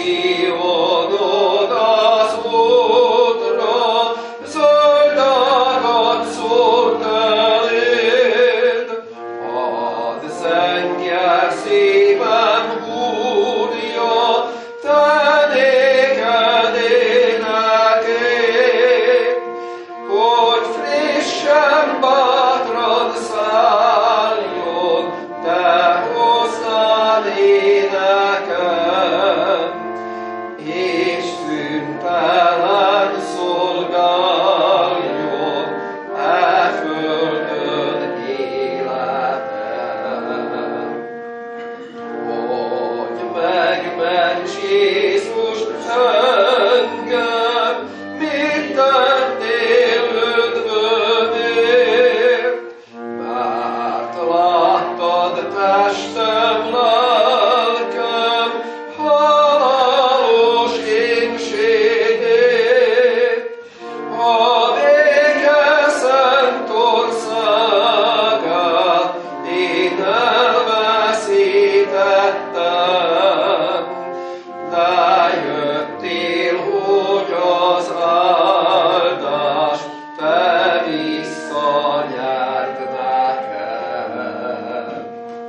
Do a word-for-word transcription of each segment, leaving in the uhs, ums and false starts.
kionod az útra, zöldakat szórt eléd. Hadd zengjen szívem, Úrja, te néked énekét, hogy frissen, bátran szálljon, te hozzád énekem, és szüntelen szolgáljon e földön életem. Hogy megments Jézus engem, mit tettél üdvömért, mert láttad testem, lelkem halálos énségét, a béke szent országát én elveszítettem, de jöttél, hogy az áldást te visszanyerd nekem.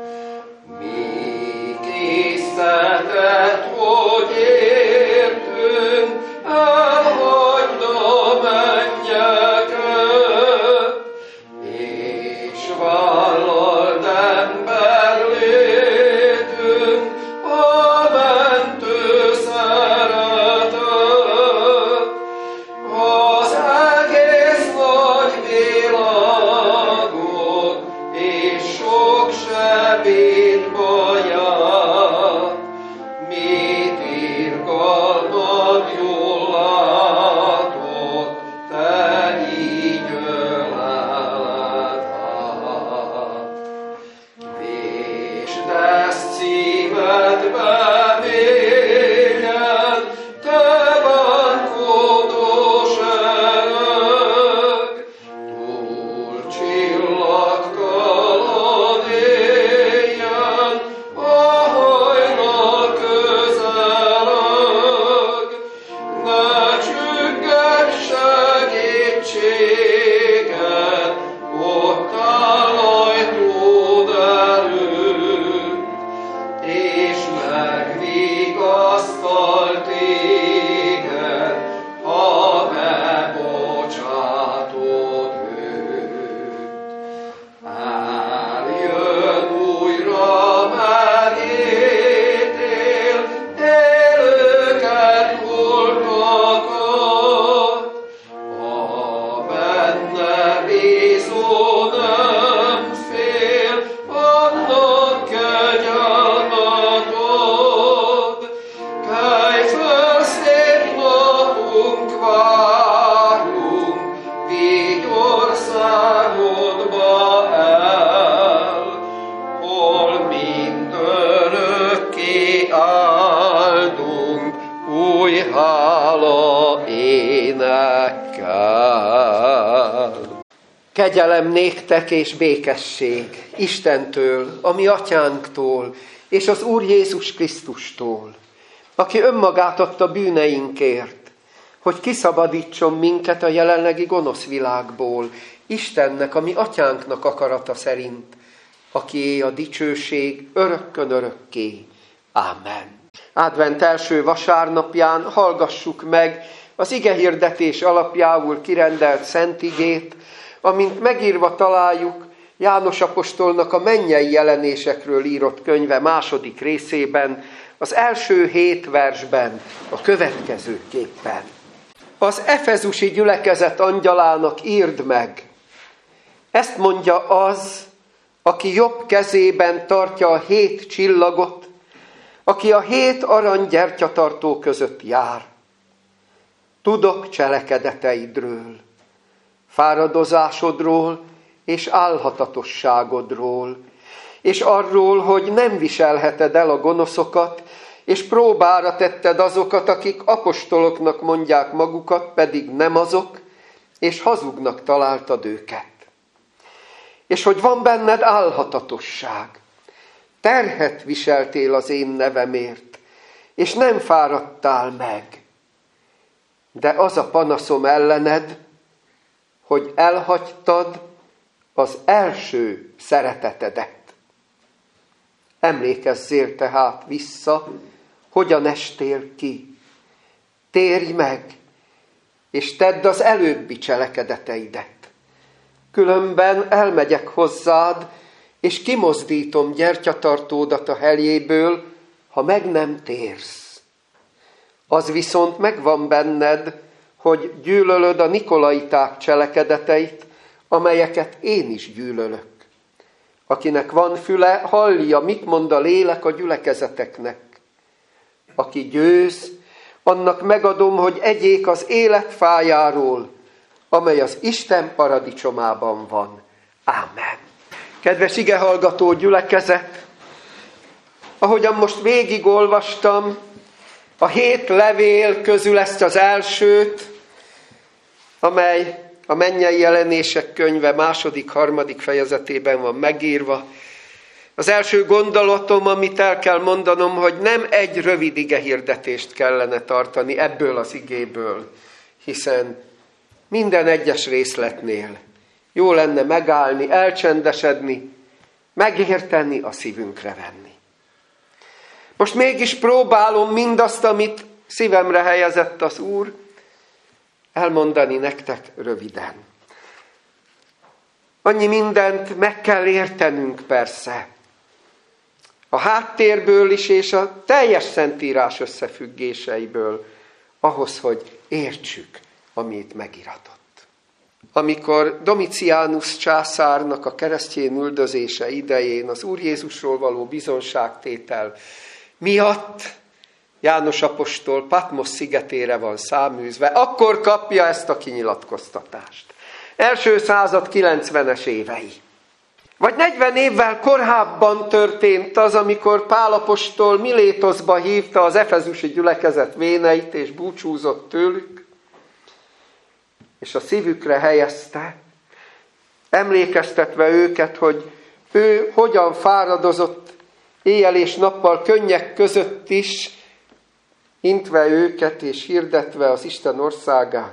Mi késztetett, hogy értünk, elhagyd a mennyeket, és vállald ember létünk a mentő szeretet. Az egész nagy világot és sok sebét, baját, mit irgalmad, jól látod, te így öleled át. Vésd ezt szívedbe mélyen, te bánkodós öreg, túl csillagtalan éjjel, a hajnal közeleg. Ne csüggedj segítséged, ott áll ajtód előtt, és megvigasztal téged, ha megbocsátod őt. Eljön újra, megítél élőket, holtakat, a benne bízó nem fél, annak kegyelmet ad. Kelj föl, szép napunk, várunk, vigy országodba el, hol mindörökké áldunk új hála énekkel. Kegyelem néktek és békesség Istentől, a mi atyánktól, és az Úr Jézus Krisztustól, aki önmagát adta bűneinkért, hogy kiszabadítson minket a jelenlegi gonosz világból, Istennek, a mi atyánknak akarata szerint, akié a dicsőség örökkön örökké. Ámen. Advent első vasárnapján hallgassuk meg az igehirdetés alapjául kirendelt szent igét, amint megírva találjuk János apostolnak a mennyei jelenésekről írott könyve második részében, az első hét versben a következőképpen. Az efezusi gyülekezet angyalának írd meg, ezt mondja az, aki jobb kezében tartja a hét csillagot, aki a hét arany gyertyatartó között jár. Tudok cselekedeteidről, fáradozásodról és álhatatosságodról, és arról, hogy nem viselheted el a gonoszokat, és próbára tetted azokat, akik apostoloknak mondják magukat, pedig nem azok, és hazugnak találtad őket. És hogy van benned álhatatosság, terhet viseltél az én nevemért, és nem fáradtál meg. De az a panaszom ellened, hogy elhagytad az első szeretetedet. Emlékezzél tehát vissza, hogyan estél ki. Térj meg, és tedd az előbbi cselekedeteidet. Különben elmegyek hozzád, és kimozdítom gyertyatartódat a helyéből, ha meg nem térsz. Az viszont megvan benned, hogy gyűlölöd a nikolaiták cselekedeteit, amelyeket én is gyűlölök. Akinek van füle, hallja, mit mond a lélek a gyülekezeteknek. Aki győz, annak megadom, hogy egyék az élet fájáról, amely az Isten paradicsomában van. Ámen. Kedves igehallgató gyülekezet, ahogyan most végigolvastam, a hét levél közül ezt az elsőt, amely a mennyei jelenések könyve második, harmadik fejezetében van megírva. Az első gondolatom, amit el kell mondanom, hogy nem egy rövid igehirdetést kellene tartani ebből az igéből, hiszen minden egyes részletnél jó lenne megállni, elcsendesedni, megérteni, a szívünkre venni. Most mégis próbálom mindazt, amit szívemre helyezett az Úr, elmondani nektek röviden. Annyi mindent meg kell értenünk persze. A háttérből is, és a teljes Szentírás összefüggéseiből, ahhoz, hogy értsük, amit megiratott. Amikor Domitianus császárnak a keresztjén üldözése idején az Úr Jézusról való bizonságtétel miatt János apostol Patmos szigetére van száműzve, akkor kapja ezt a kinyilatkoztatást. Első század kilencvenes évei. Vagy negyven évvel korábban történt az, amikor Pál apostol Milétoszba hívta az efezusi gyülekezet véneit, és búcsúzott tőlük, és a szívükre helyezte, emlékeztetve őket, hogy ő hogyan fáradozott éjjel és nappal könnyek között is, intve őket és hirdetve az Isten országát.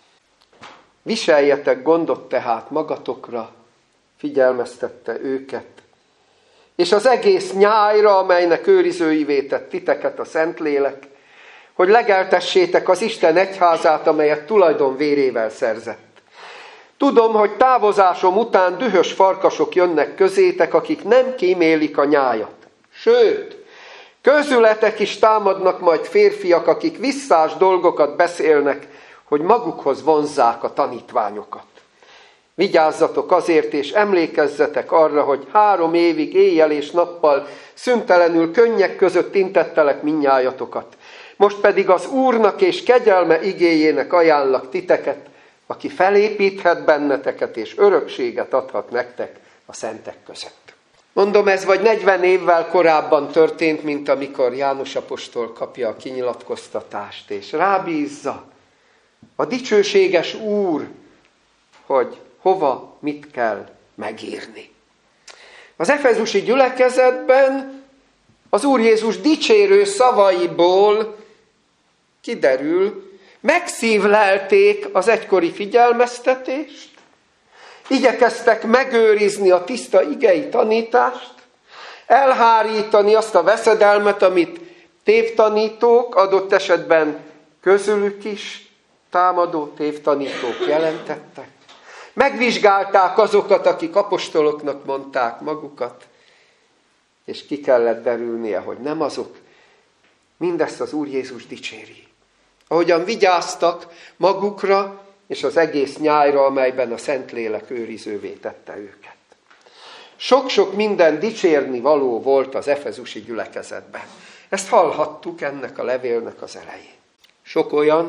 Viseljetek gondot tehát magatokra, figyelmeztette őket. És az egész nyájra, amelynek őrizőivé tett titeket a Szentlélek, hogy legeltessétek az Isten egyházát, amelyet tulajdon vérével szerzett. Tudom, hogy távozásom után dühös farkasok jönnek közétek, akik nem kímélik a nyájat. Sőt, közületek is támadnak majd férfiak, akik visszás dolgokat beszélnek, hogy magukhoz vonzzák a tanítványokat. Vigyázzatok azért, és emlékezzetek arra, hogy három évig éjjel és nappal szüntelenül könnyek között intettelek mindnyájatokat. Most pedig az Úrnak és kegyelme igéjének ajánlak titeket, aki felépíthet benneteket, és örökséget adhat nektek a szentek között. Mondom, ez vagy negyven évvel korábban történt, mint amikor János apostol kapja a kinyilatkoztatást, és rábízza a dicsőséges Úr, hogy hova, mit kell megírni. Az efezusi gyülekezetben az Úr Jézus dicsérő szavaiból kiderül, megszívlelték az egykori figyelmeztetést, igyekeztek megőrizni a tiszta igei tanítást, elhárítani azt a veszedelmet, amit tévtanítók, adott esetben közülük is támadó tévtanítók jelentettek. Megvizsgálták azokat, akik apostoloknak mondták magukat, és ki kellett derülnie, hogy nem azok. Mindezt az Úr Jézus dicséri. Ahogyan vigyáztak magukra, és az egész nyájra, amelyben a Szentlélek őrizővé tette őket. Sok-sok minden dicsérni való volt az efezusi gyülekezetben. Ezt hallhattuk ennek a levélnek az elején. Sok olyan,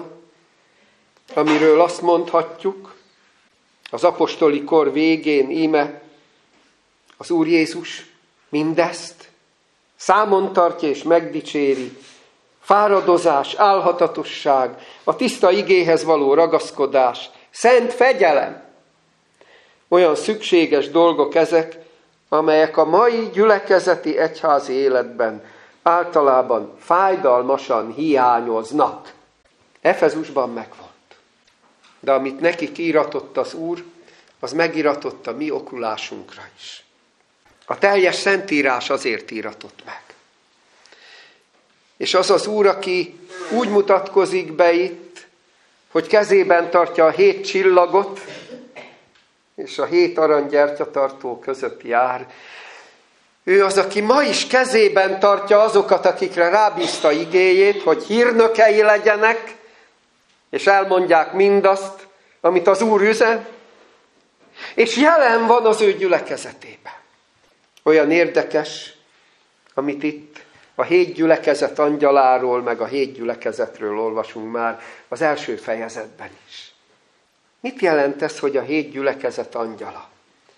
amiről azt mondhatjuk, az apostoli kor végén íme az Úr Jézus mindezt számon tartja és megdicséri. Fáradozás, álhatatosság, a tiszta igéhez való ragaszkodás, szent fegyelem. Olyan szükséges dolgok ezek, amelyek a mai gyülekezeti egyházi életben általában fájdalmasan hiányoznak. Efezusban megvolt. De amit nekik íratott az Úr, az megíratott a mi okulásunkra is. A teljes Szentírás azért íratott meg. És az az Úr, aki úgy mutatkozik be itt, hogy kezében tartja a hét csillagot, és a hét aranygyertyatartó között jár, ő az, aki ma is kezében tartja azokat, akikre rábízta igéjét, hogy hírnökei legyenek, és elmondják mindazt, amit az Úr üzen, és jelen van az ő gyülekezetében. Olyan érdekes, amit itt a hét gyülekezet angyaláról, meg a hét gyülekezetről olvasunk már az első fejezetben is. Mit jelent ez, hogy a hét gyülekezet angyala?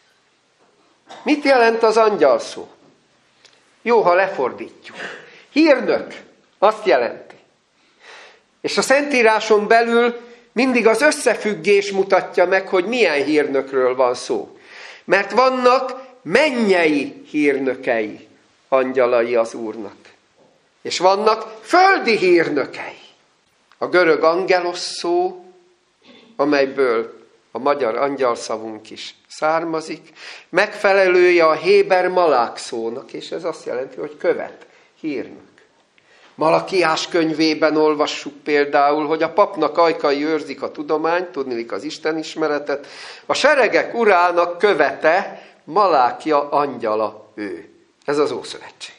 Mit jelent az angyal szó? Jó, ha lefordítjuk. Hírnök azt jelenti. És a Szentíráson belül mindig az összefüggés mutatja meg, hogy milyen hírnökről van szó. Mert vannak mennyei hírnökei, angyalai az Úrnak. És vannak földi hírnökei. A görög angelos szó, amelyből a magyar angyalszavunk is származik, megfelelője a héber malák szónak, és ez azt jelenti, hogy követ, hírnök. Malakiás könyvében olvassuk például, hogy a papnak ajkai őrzik a tudományt, tudnilik az istenismeretet, a seregek urának követe, Malákia angyala ő. Ez az Ószövetség.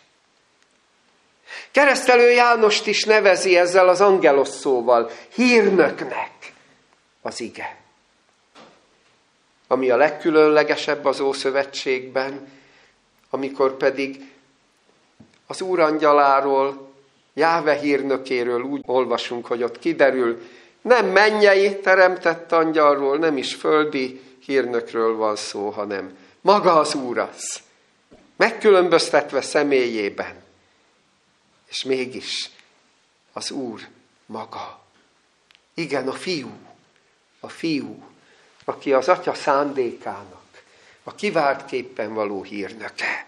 Keresztelő Jánost is nevezi ezzel az angelos szóval, hírnöknek az ige. Ami a legkülönlegesebb az Ószövetségben, amikor pedig az Úr angyaláról, Jáhve hírnökéről úgy olvasunk, hogy ott kiderül, nem mennyei teremtett angyalról, nem is földi hírnökről van szó, hanem maga az Úr az, megkülönböztetve személyében. És mégis az Úr maga. Igen, a fiú, a fiú, aki az Atya szándékának, a kiváltképpen való hírnöke.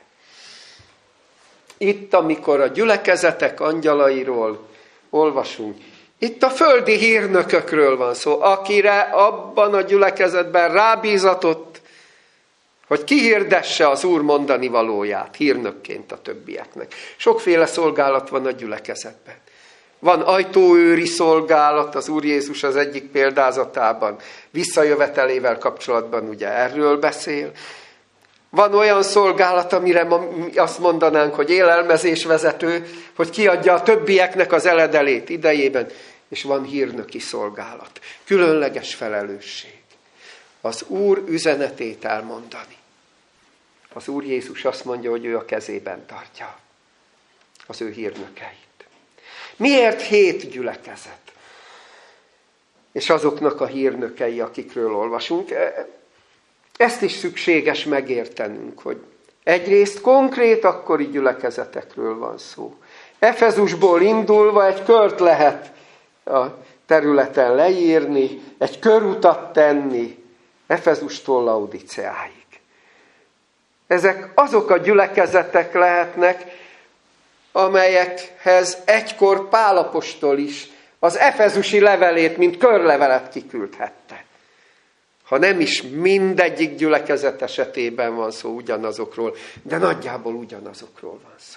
Itt, amikor a gyülekezetek angyalairól olvasunk, itt a földi hírnökökről van szó, akire abban a gyülekezetben rábízatott, hogy kihirdesse az Úr mondani valóját, hírnökként a többieknek. Sokféle szolgálat van a gyülekezetben. Van ajtóőri szolgálat, az Úr Jézus az egyik példázatában, visszajövetelével kapcsolatban ugye erről beszél. Van olyan szolgálat, amire ma azt mondanánk, hogy élelmezésvezető, hogy kiadja a többieknek az eledelét idejében, és van hírnöki szolgálat. Különleges felelősség. Az Úr üzenetét elmondani. Az Úr Jézus azt mondja, hogy ő a kezében tartja az ő hírnökeit. Miért hét gyülekezet? És azoknak a hírnökei, akikről olvasunk, ezt is szükséges megértenünk, hogy egyrészt konkrét akkori gyülekezetekről van szó. Efezusból indulva egy kört lehet a területen leírni, egy körutat tenni, Efezustól Laodiceáig. Ezek azok a gyülekezetek lehetnek, amelyekhez egykor Pál apostol is az efezusi levelét, mint körlevelet kiküldhette. Ha nem is mindegyik gyülekezet esetében van szó ugyanazokról, de nagyjából ugyanazokról van szó.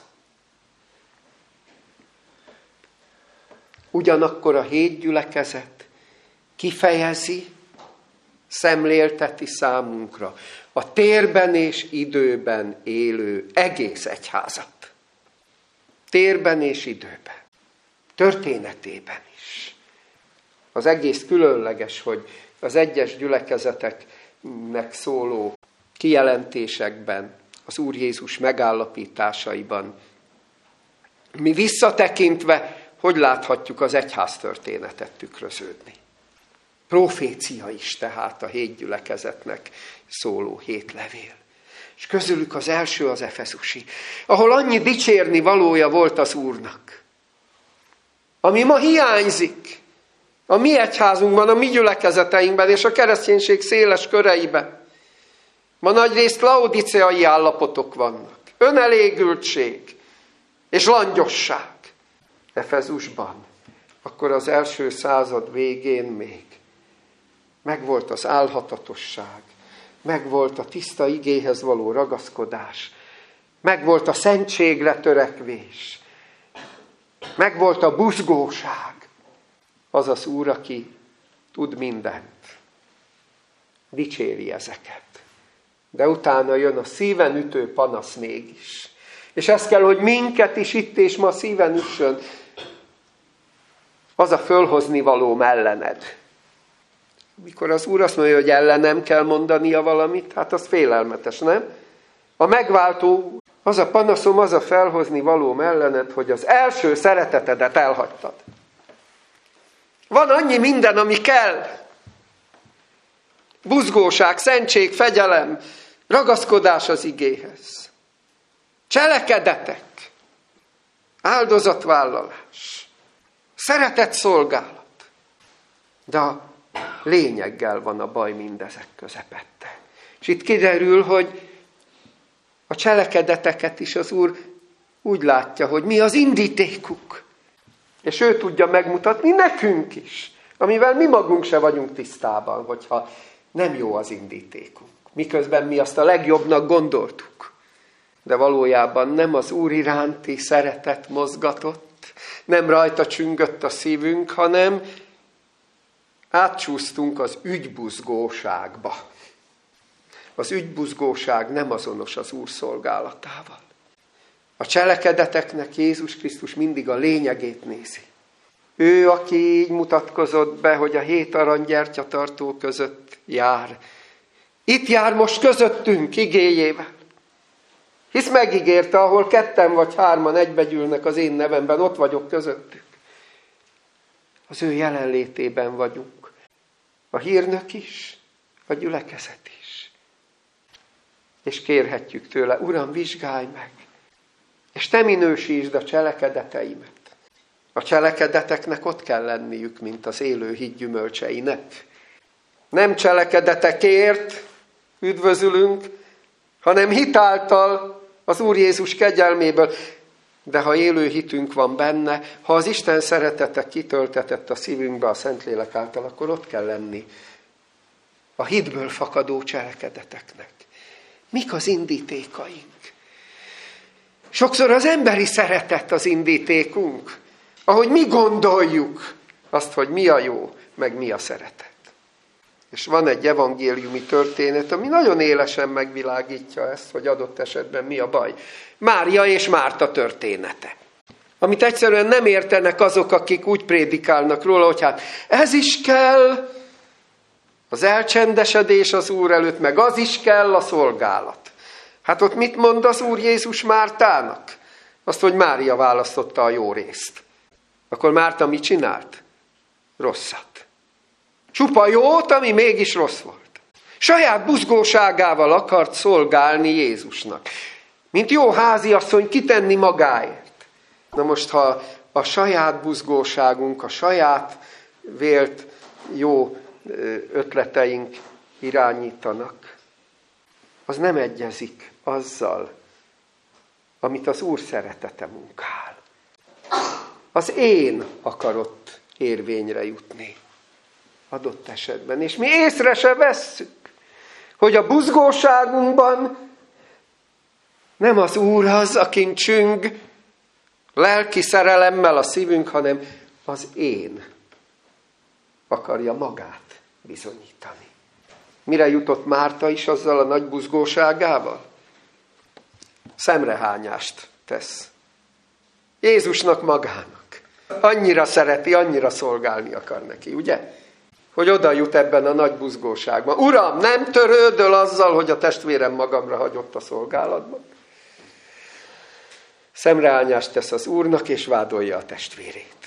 Ugyanakkor a hét gyülekezet kifejezi, szemlélteti számunkra a térben és időben élő egész egyházat. Térben és időben. Történetében is. Az egész különleges, hogy az egyes gyülekezeteknek szóló kijelentésekben, az Úr Jézus megállapításaiban mi visszatekintve, hogy láthatjuk az egyház történetet tükröződni. Profécia is tehát a hét gyülekezetnek szóló hét levél. És közülük az első az efezusi, ahol annyi dicsérni valója volt az Úrnak. Ami ma hiányzik a mi egyházunkban, a mi gyülekezeteinkben és a kereszténység széles köreiben. Ma nagyrészt laodiceai állapotok vannak. Önelégültség, és langyosság. Efezusban, akkor az első század végén még megvolt az álhatatosság, megvolt a tiszta igéhez való ragaszkodás, megvolt a szentségre törekvés, megvolt a buzgóság. Az az Úr, aki tud mindent. Dicséri ezeket. De utána jön a szíven ütő panasz mégis. És ez kell, hogy minket is itt és ma szíven üssön. Az a fölhozni valóm ellened. Mikor az Úr azt mondja, hogy ellenem kell mondania valamit, hát az félelmetes, nem? A megváltó, az a panaszom, az a felhozni valóm ellened, hogy az első szeretetedet elhagytad. Van annyi minden, ami kell. Buzgóság, szentség, fegyelem, ragaszkodás az igéhez. Cselekedetek, áldozatvállalás, szeretett szolgálat. De a lényeggel van a baj mindezek közepette. És itt kiderül, hogy a cselekedeteket is az Úr úgy látja, hogy mi az indítékuk. És ő tudja megmutatni nekünk is, amivel mi magunk se vagyunk tisztában, hogyha nem jó az indítékunk. Miközben mi azt a legjobbnak gondoltuk. De valójában nem az Úr iránti szeretet mozgatott, nem rajta csüngött a szívünk, hanem átcsúsztunk az ügybuzgóságba. Az ügybuzgóság nem azonos az Úr szolgálatával. A cselekedeteknek Jézus Krisztus mindig a lényegét nézi. Ő, aki így mutatkozott be, hogy a hét arany gyertyatartó között jár. Itt jár most közöttünk igéjével. Hisz megígérte, ahol ketten vagy hárman egybegyűlnek az én nevemben, ott vagyok közöttük. Az ő jelenlétében vagyunk. A hírnök is, a gyülekezet is. És kérhetjük tőle, Uram, vizsgálj meg, és te minősítsd a cselekedeteimet. A cselekedeteknek ott kell lenniük, mint az élő hit gyümölcseinek. Nem cselekedetekért üdvözülünk, hanem hitáltal az Úr Jézus kegyelméből. De ha élő hitünk van benne, ha az Isten szeretete kitöltetett a szívünkbe a Szentlélek által, akkor ott kell lenni a hitből fakadó cselekedeteknek. Mik az indítékaink? Sokszor az emberi szeretet az indítékunk, ahogy mi gondoljuk azt, hogy mi a jó, meg mi a szeretet. És van egy evangéliumi történet, ami nagyon élesen megvilágítja ezt, hogy adott esetben mi a baj. Mária és Márta története. Amit egyszerűen nem értenek azok, akik úgy prédikálnak róla, hogy hát ez is kell, az elcsendesedés az Úr előtt, meg az is kell, a szolgálat. Hát ott mit mond az Úr Jézus Mártának? Azt, hogy Mária választotta a jó részt. Akkor Márta mit csinált? Rosszat. Csupa jót, ami mégis rossz volt. Saját buzgóságával akart szolgálni Jézusnak. Mint jó háziasszony kitenni magáért. Na most, ha a saját buzgóságunk, a saját vélt jó ötleteink irányítanak, az nem egyezik azzal, amit az Úr szeretete munkál. Az én akarott érvényre jutni adott esetben. És mi észre se vesszük, hogy a buzgóságunkban nem az Úr az, akin csüng lelki szerelemmel a szívünk, hanem az én akarja magát bizonyítani. Mire jutott Márta is azzal a nagy buzgóságával? Szemrehányást tesz. Jézusnak magának. Annyira szereti, annyira szolgálni akar neki, ugye? Hogy oda jut ebben a nagy buzgóságban. Uram, nem törődöl azzal, hogy a testvérem magamra hagyott a szolgálatban? Szemrehányást tesz az Úrnak, és vádolja a testvérét.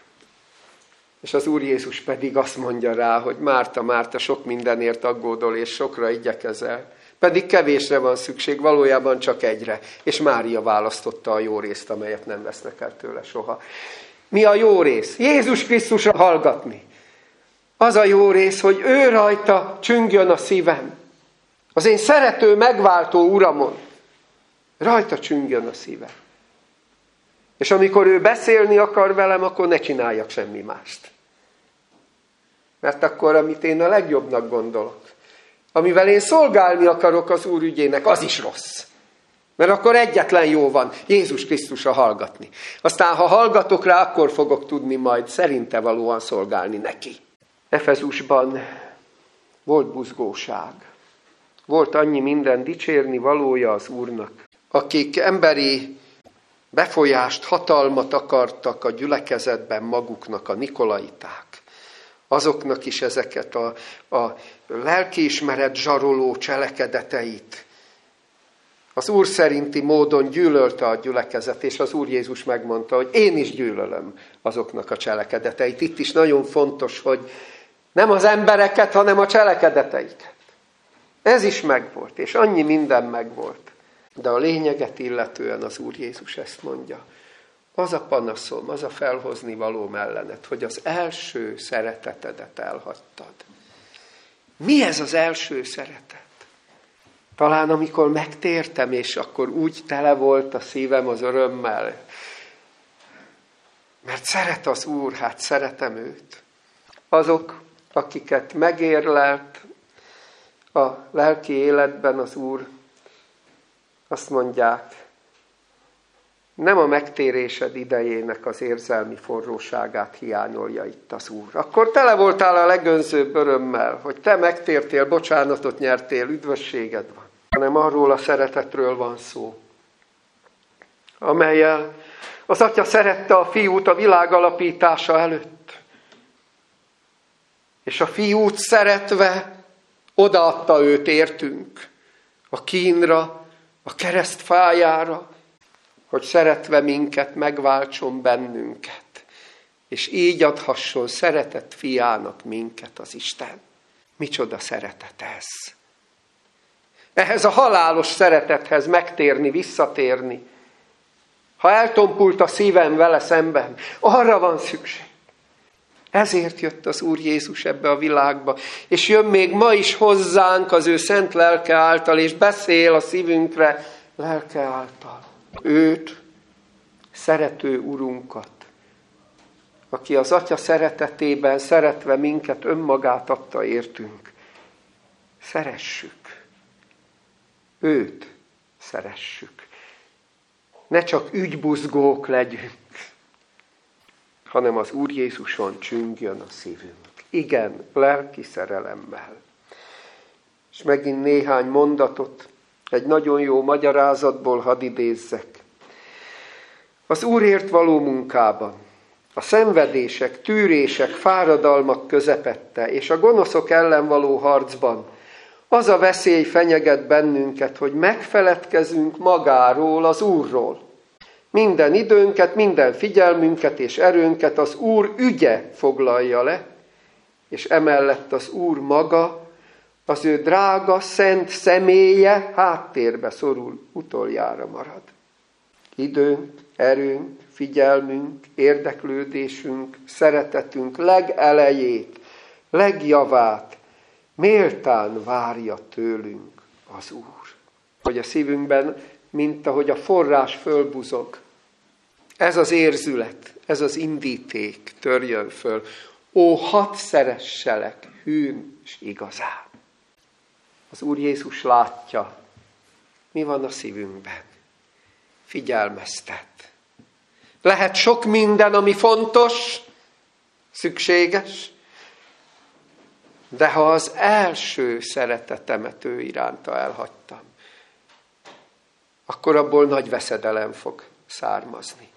És az Úr Jézus pedig azt mondja rá, hogy Márta, Márta, sok mindenért aggódol, és sokra igyekezel. Pedig kevésre van szükség, valójában csak egyre. És Mária választotta a jó részt, amelyet nem vesznek el tőle soha. Mi a jó rész? Jézus Krisztusra hallgatni. Az a jó rész, hogy ő rajta csüngjön a szívem. Az én szerető, megváltó Uramon. Rajta csüngjön a szívem. És amikor ő beszélni akar velem, akkor ne csináljak semmi mást. Mert akkor, amit én a legjobbnak gondolok, amivel én szolgálni akarok az Úr ügyének, az is rossz. Mert akkor egyetlen jó van, Jézus Krisztusra hallgatni. Aztán, ha hallgatok rá, akkor fogok tudni majd szerinte valóan szolgálni neki. Efezusban volt buzgóság. Volt annyi minden dicsérni valója az Úrnak. Akik emberi befolyást, hatalmat akartak a gyülekezetben maguknak, a nikolaiták. Azoknak is ezeket a, a lelkiismeret zsaroló cselekedeteit az Úr szerinti módon gyűlölte a gyülekezet, és az Úr Jézus megmondta, hogy én is gyűlölöm azoknak a cselekedeteit. Itt is nagyon fontos, hogy nem az embereket, hanem a cselekedeteiket. Ez is megvolt, és annyi minden megvolt. De a lényeget illetően az Úr Jézus ezt mondja. Az a panaszom, az a felhozni valóm ellened, hogy az első szeretetedet elhagytad. Mi ez az első szeretet? Talán amikor megtértem, és akkor úgy tele volt a szívem az örömmel. Mert szeret az Úr, hát szeretem őt. Azok, akiket megérlelt a lelki életben az Úr, azt mondják, nem a megtérésed idejének az érzelmi forróságát hiányolja itt az Úr. Akkor tele voltál a legönzőbb örömmel, hogy te megtértél, bocsánatot nyertél, üdvösséged van. Hanem arról a szeretetről van szó, amellyel az Atya szerette a Fiút a világ alapítása előtt. És a Fiút szeretve odaadta őt értünk a kínra, a kereszt fájára, hogy szeretve minket megváltson bennünket, és így adhasson szeretett fiának minket az Isten. Micsoda szeretet ez! Ehhez a halálos szeretethez megtérni, visszatérni. Ha eltompult a szívem vele szemben, arra van szükség. Ezért jött az Úr Jézus ebbe a világba, és jön még ma is hozzánk az ő szent lelke által, és beszél a szívünkre lelke által. Őt, szerető Urunkat, aki az Atya szeretetében szeretve minket önmagát adta értünk. Szeressük. Őt szeressük. Ne csak ügybuzgók legyünk, hanem az Úr Jézuson csüngjön a szívünk. Igen, lelki szerelemmel. És megint néhány mondatot, egy nagyon jó magyarázatból hadd idézzek. Az Úrért való munkában, a szenvedések, tűrések, fáradalmak közepette, és a gonoszok ellen való harcban az a veszély fenyeget bennünket, hogy megfeledkezünk magáról, az Úrról. Minden időnket, minden figyelmünket és erőnket az Úr ügye foglalja le, és emellett az Úr maga, az ő drága, szent személye háttérbe szorul, utoljára marad. Időnk, erőnk, figyelmünk, érdeklődésünk, szeretetünk legelejét, legjavát méltán várja tőlünk az Úr. Hogy a szívünkben, mint ahogy a forrás fölbuzog, ez az érzület, ez az indíték törjön föl. Ó, hadd szeresselek hűn és igazán. Az Úr Jézus látja, mi van a szívünkben. Figyelmeztet. Lehet sok minden, ami fontos, szükséges, de ha az első szeretetemet ő iránta elhagytam, akkor abból nagy veszedelem fog származni.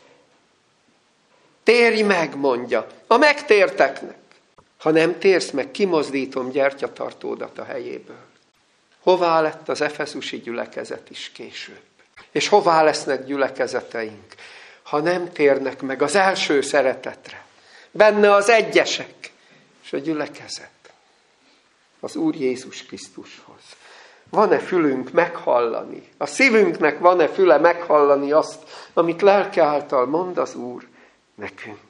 Térj meg, mondja, a megtérteknek. Ha nem térsz meg, kimozdítom gyertyatartódat a helyéből. Hová lett az efeszusi gyülekezet is később? És hová lesznek gyülekezeteink, ha nem térnek meg az első szeretetre? Benne az egyesek és a gyülekezet. Az Úr Jézus Krisztushoz. Van-e fülünk meghallani? A szívünknek van-e füle meghallani azt, amit lelke által mond az Úr nekünk?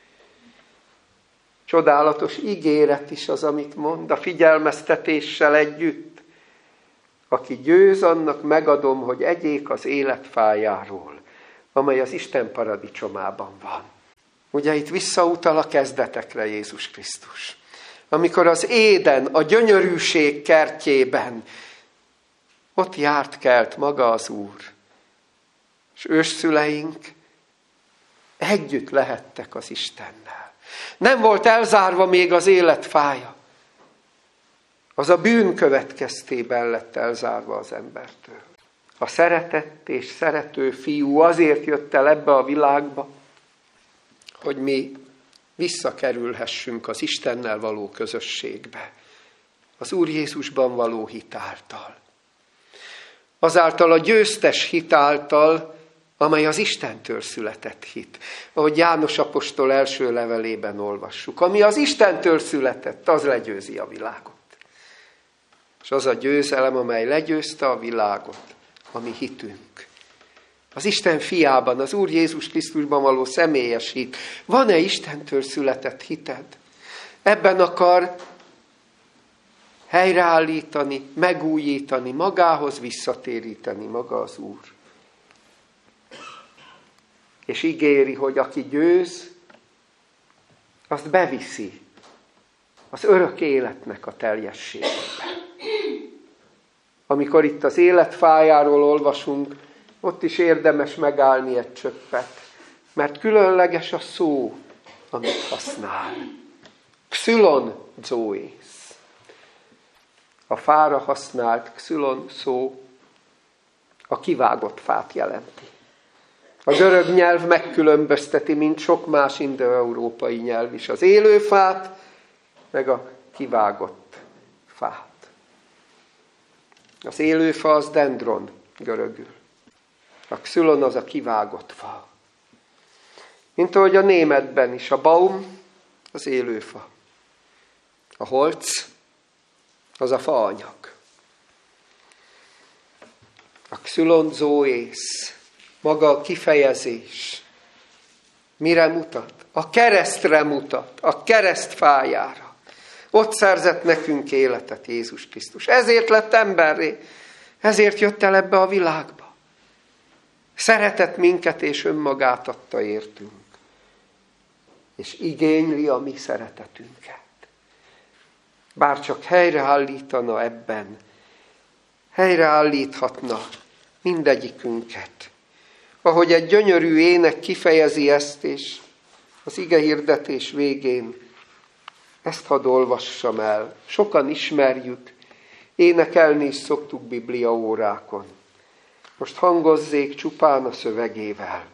Csodálatos ígéret is az, amit mond, a figyelmeztetéssel együtt. Aki győz, annak megadom, hogy egyék az életfájáról, amely az Isten paradicsomában van. Ugye itt visszautal a kezdetekre Jézus Krisztus. Amikor az Éden, a gyönyörűség kertjében, ott járt kelt maga az Úr. És ősszüleink együtt lehettek az Istennel. Nem volt elzárva még az élet fája. Az a bűn következtében lett elzárva az embertől. A szeretett és szerető fiú azért jött el ebbe a világba, hogy mi visszakerülhessünk az Istennel való közösségbe, az Úr Jézusban való hit által. Azáltal a győztes hit által, amely az Istentől született hit. Ahogy János apostol első levelében olvassuk. Ami az Istentől született, az legyőzi a világot. És az a győzelem, amely legyőzte a világot, a mi hitünk. Az Isten fiában, az Úr Jézus Krisztusban való személyes hit. Van-e Istentől született hited? Ebben akar helyreállítani, megújítani, magához visszatéríteni maga az Úr. És ígéri, hogy aki győz, azt beviszi az örök életnek a teljességébe. Amikor itt az életfájáról olvasunk, ott is érdemes megállni egy csöppet, mert különleges a szó, amit használ. Xylon zoész. A fára használt xylon szó a kivágott fát jelenti. A görög nyelv megkülönbözteti, mint sok más indoeurópai nyelv is, az élő fát, meg a kivágott fát. Az élő fa az dendron görögül. A xylon az a kivágott fa. Mint ahogy a németben is a baum az élő fa. A holc az a faanyag. A xylon zoész, maga a kifejezés mire mutat? A keresztre mutat, a kereszt fájára. Ott szerzett nekünk életet Jézus Krisztus. Ezért lett emberré, ezért jött el ebbe a világba. Szeretett minket és önmagát adta értünk. És igényli a mi szeretetünket. Bár csak helyreállítana ebben, helyreállíthatna mindegyikünket. Ahogy egy gyönyörű ének kifejezi ezt, és az igehirdetés végén ezt hadd olvassam el. Sokan ismerjük, énekelni is szoktuk Biblia órákon. Most hangozzék csupán a szövegével.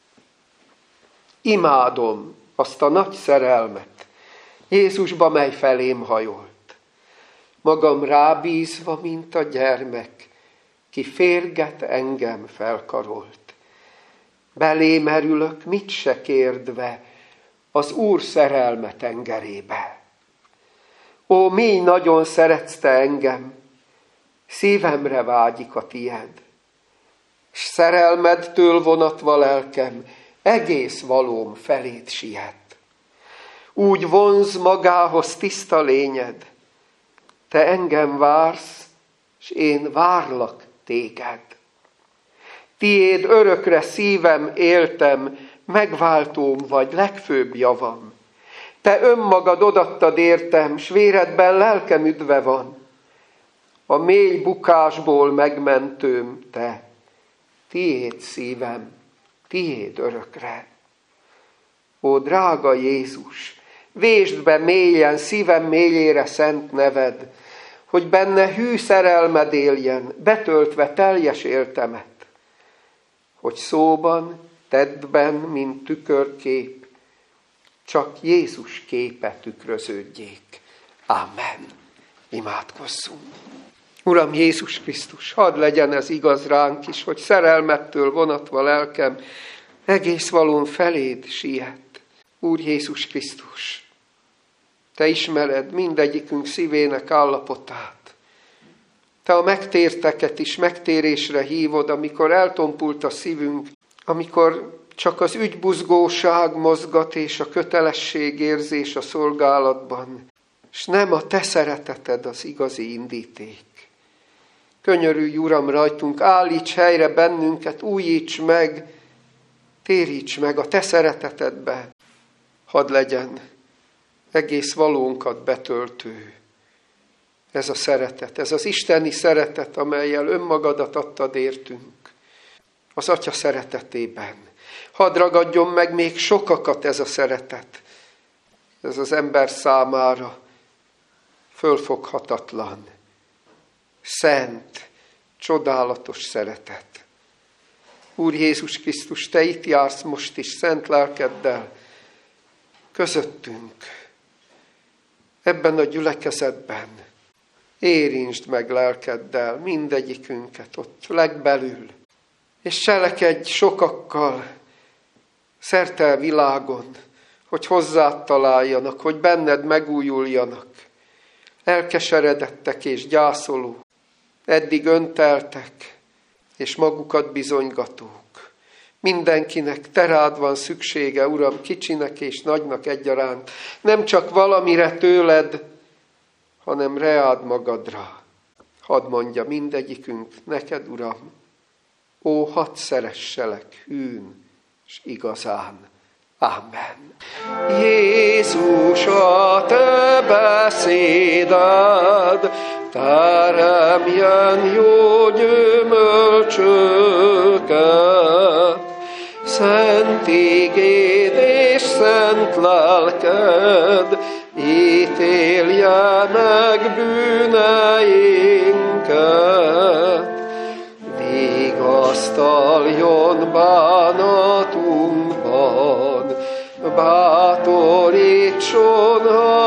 Imádom azt a nagy szerelmet, Jézusba, mely felém hajolt. Magam rábízva, mint a gyermek, ki férget engem felkarolt. Belé merülök, mit se kérdve, az Úr szerelme tengerébe. Ó, mi nagyon szeretsz te engem, szívemre vágyik a tied, s szerelmedtől vonatva lelkem, egész valóm feléd siet. Úgy vonz magához tiszta lényed, te engem vársz, s én várlak téged. Tiéd örökre szívem éltem, megváltóm vagy legfőbb javam. Te önmagad odattad értem, s véredben lelkem üdve van. A mély bukásból megmentőm te, tiéd szívem, tiéd örökre. Ó, drága Jézus, vésd be mélyen szívem mélyére szent neved, hogy benne hű szerelmed éljen, betöltve teljes éltemet. Hogy szóban, tettben, mint tükörkép, csak Jézus képe tükröződjék. Amen. Imádkozzunk. Uram Jézus Krisztus, hadd legyen ez igaz ránk is, hogy szerelmettől vonatva lelkem egész valón feléd siet. Úr Jézus Krisztus, te ismered mindegyikünk szívének állapotát. Te a megtérteket is megtérésre hívod, amikor eltompult a szívünk, amikor csak az ügybuzgóság mozgat és a kötelességérzés a szolgálatban, és nem a te szereteted az igazi indíték. Könyörülj, Uram, rajtunk, állíts helyre bennünket, újíts meg, téríts meg a te szeretetedbe, hadd legyen egész valónkat betöltő ez a szeretet, ez az isteni szeretet, amellyel önmagadat adtad értünk, az Atya szeretetében. Hadd ragadjon meg még sokakat ez a szeretet, ez az ember számára fölfoghatatlan, szent, csodálatos szeretet. Úr Jézus Krisztus, te itt jársz most is szent lelkeddel közöttünk, ebben a gyülekezetben. Érintsd meg lelkeddel mindegyikünket ott legbelül, és cselekedj sokakkal szerte a világon, hogy hozzád találjanak, hogy benned megújuljanak, elkeseredettek és gyászolók, eddig önteltek és magukat bizonygatók. Mindenkinek te rád van szüksége, Uram, kicsinek és nagynak egyaránt, nem csak valamire tőled, hanem reád magadra. Hadd mondja mindegyikünk neked, Uram, ó, hadd szeresselek hűn és igazán. Amen. Jézus, a te beszéded teremjen jó gyümölcsöket, szent igéd és szent lelked ítélje meg bűneinket, vigasztaljon bánatunkban, bátorítson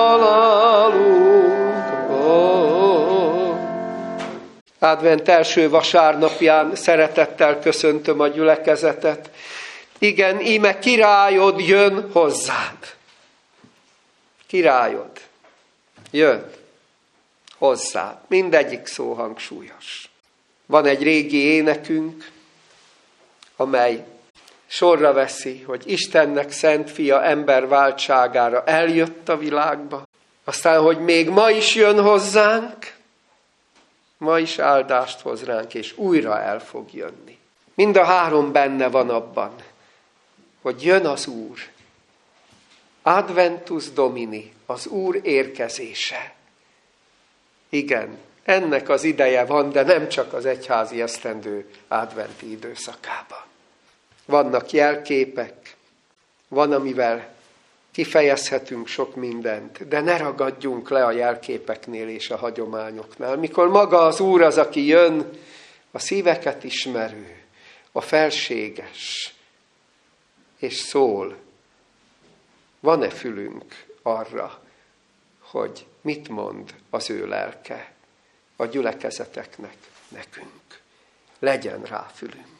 halálunkban. Advent első vasárnapján szeretettel köszöntöm a gyülekezetet. Igen, íme királyod jön hozzád. Királyod jön hozzád. Mindegyik szó hangsúlyos. Van egy régi énekünk, amely sorra veszi, hogy Istennek szent fia emberváltságára eljött a világba. Aztán, hogy még ma is jön hozzánk, ma is áldást hoz ránk, és újra el fog jönni. Mind a három benne van abban, hogy jön az Úr. Adventus Domini, az Úr érkezése. Igen, ennek az ideje van, de nem csak az egyházi esztendő adventi időszakában. Vannak jelképek, van, amivel kifejezhetünk sok mindent, de ne ragadjunk le a jelképeknél és a hagyományoknál. Mikor maga az Úr az, aki jön, a szíveket ismerő, a felséges, és szól, van-e fülünk arra, hogy mit mond az ő lelke a gyülekezeteknek, nekünk. Legyen rá fülünk.